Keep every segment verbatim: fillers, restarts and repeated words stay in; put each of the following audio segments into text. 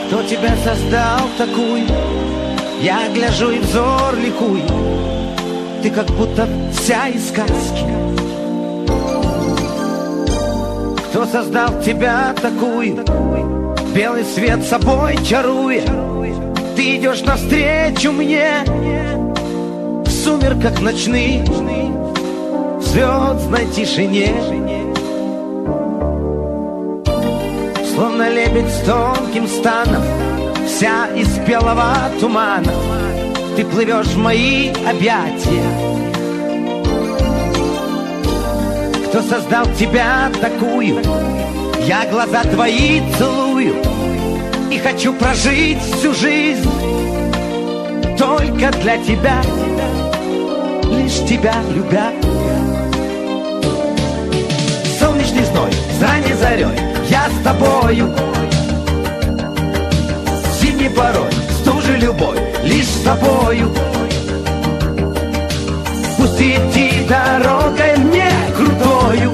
Кто тебя создал такую? Я гляжу и взор ликует. Ты как будто вся из сказки. Кто создал тебя такую? Белый свет собой чаруя. Ты идешь навстречу мне в сумерках ночных, в звездной тишине. Словно лебедь с тонким станом, вся из белого тумана, ты плывешь в мои объятия. Кто создал тебя такую? Я глаза твои целую и хочу прожить всю жизнь только для тебя, лишь тебя любя. Солнечный зной, с ранней зарей я с тобою, зимней порой, стужи любовь, лишь с тобою. Пусть идти дорогой мне крутою,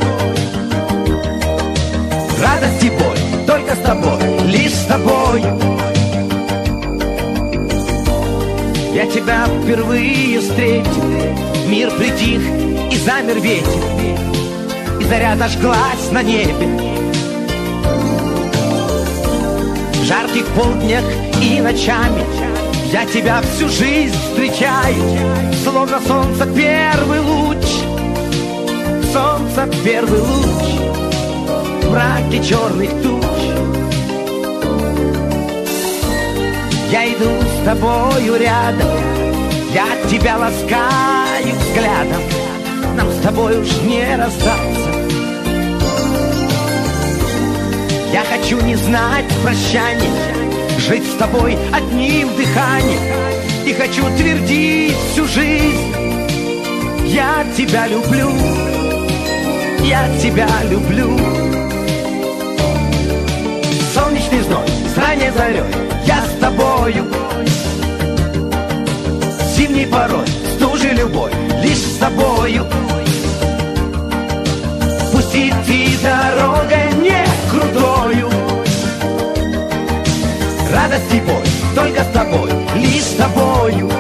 радость и боль только с тобой, лишь с тобою. Я тебя впервые встретил, мир притих и замер ветер, и заря зажглась на небе. В жарких полднях и ночами я тебя всю жизнь встречаю, словно солнце первый луч, солнце первый луч в мраке черных туч. Я иду с тобою рядом, я тебя ласкаю взглядом, нам с тобой уж не расстаться. Я хочу не знать прощания, жить с тобой одним дыханием, и хочу твердить всю жизнь: я тебя люблю, я тебя люблю. Солнечный зной, с ранней зарей я с тобою, зимней порой, стужи любовь, лишь с тобою. Пусть идти дорогой не крутою, радость и боль только с тобой, лишь с тобою.